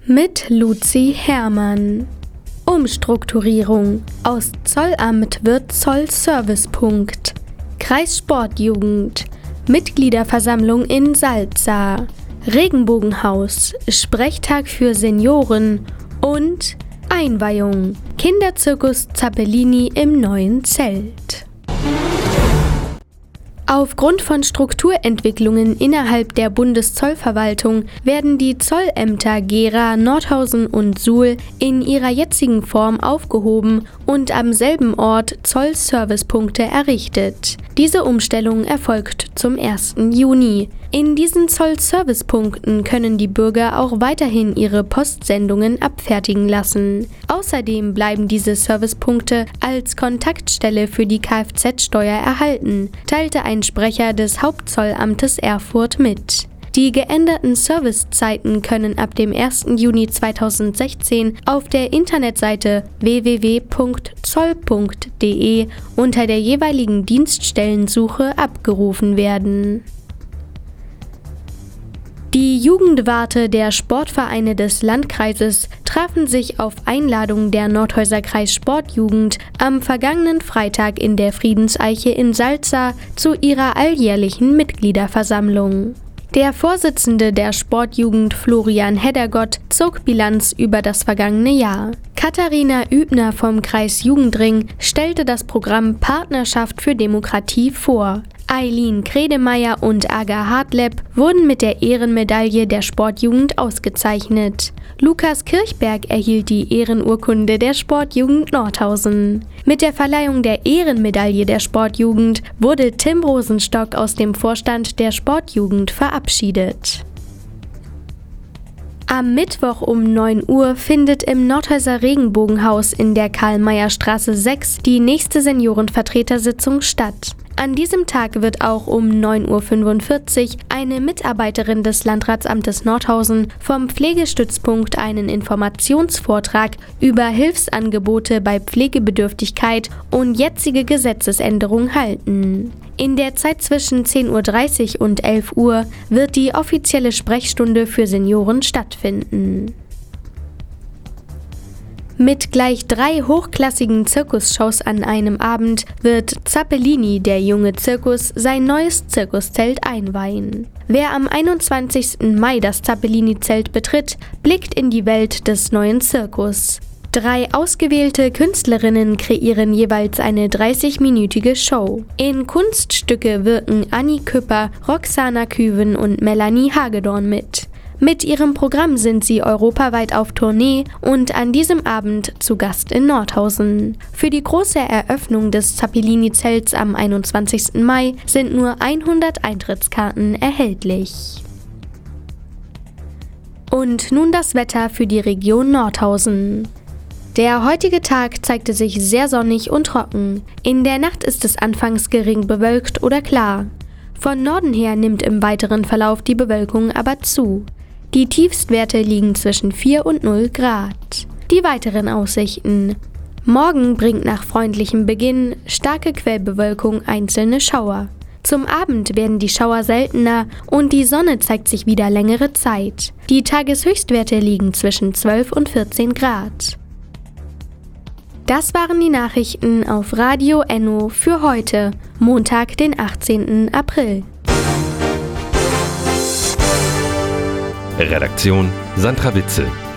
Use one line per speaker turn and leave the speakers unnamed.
Mit Luzi Herrmann. Umstrukturierung. Aus Zollamt wird Zollservicepunkt. Kreissportjugend. Mitgliederversammlung in Salza. Regenbogenhaus. Sprechtag für Senioren. Und Einweihung. Kinderzirkus Zappellini im neuen Zelt. Aufgrund von Strukturentwicklungen innerhalb der Bundeszollverwaltung werden die Zollämter Gera, Nordhausen und Suhl in ihrer jetzigen Form aufgehoben und am selben Ort Zollservicepunkte errichtet. Diese Umstellung erfolgt zum 1. Juni. In diesen Zollservicepunkten können die Bürger auch weiterhin ihre Postsendungen abfertigen lassen. Außerdem bleiben diese Servicepunkte als Kontaktstelle für die Kfz-Steuer erhalten, teilte ein Sprecher des Hauptzollamtes Erfurt mit. Die geänderten Servicezeiten können ab dem 1. Juni 2016 auf der Internetseite www.zoll.de unter der jeweiligen Dienststellensuche abgerufen werden. Die Jugendwarte der Sportvereine des Landkreises trafen sich auf Einladung der Nordhäuser Kreis Sportjugend am vergangenen Freitag in der Friedenseiche in Salza zu ihrer alljährlichen Mitgliederversammlung. Der Vorsitzende der Sportjugend Florian Heddergott zog Bilanz über das vergangene Jahr. Katharina Übner vom Kreis Jugendring stellte das Programm Partnerschaft für Demokratie vor. Eileen Kredemeyer und Aga Hartleb wurden mit der Ehrenmedaille der Sportjugend ausgezeichnet. Lukas Kirchberg erhielt die Ehrenurkunde der Sportjugend Nordhausen. Mit der Verleihung der Ehrenmedaille der Sportjugend wurde Tim Rosenstock aus dem Vorstand der Sportjugend verabschiedet. Am Mittwoch um 9 Uhr findet im Nordhäuser Regenbogenhaus in der Karl-Meyer-Straße 6 die nächste Seniorenvertretersitzung statt. An diesem Tag wird auch um 9.45 Uhr eine Mitarbeiterin des Landratsamtes Nordhausen vom Pflegestützpunkt einen Informationsvortrag über Hilfsangebote bei Pflegebedürftigkeit und jetzige Gesetzesänderung halten. In der Zeit zwischen 10.30 Uhr und 11 Uhr wird die offizielle Sprechstunde für Senioren stattfinden. Mit gleich 3 hochklassigen Zirkusshows an einem Abend wird Zappellini, der junge Zirkus, sein neues Zirkuszelt einweihen. Wer am 21. Mai das Zappellini-Zelt betritt, blickt in die Welt des neuen Zirkus. 3 ausgewählte Künstlerinnen kreieren jeweils eine 30-minütige Show. In Kunststücke wirken Anni Küpper, Roxana Küven und Melanie Hagedorn mit. Mit ihrem Programm sind sie europaweit auf Tournee und an diesem Abend zu Gast in Nordhausen. Für die große Eröffnung des Zappellini-Zelts am 21. Mai sind nur 100 Eintrittskarten erhältlich. Und nun das Wetter für die Region Nordhausen. Der heutige Tag zeigte sich sehr sonnig und trocken. In der Nacht ist es anfangs gering bewölkt oder klar. Von Norden her nimmt im weiteren Verlauf die Bewölkung aber zu. Die Tiefstwerte liegen zwischen 4 und 0 Grad. Die weiteren Aussichten. Morgen bringt nach freundlichem Beginn starke Quellbewölkung einzelne Schauer. Zum Abend werden die Schauer seltener und die Sonne zeigt sich wieder längere Zeit. Die Tageshöchstwerte liegen zwischen 12 und 14 Grad. Das waren die Nachrichten auf Radio Enno für heute, Montag, den 18. April.
Redaktion Sandra Witzel.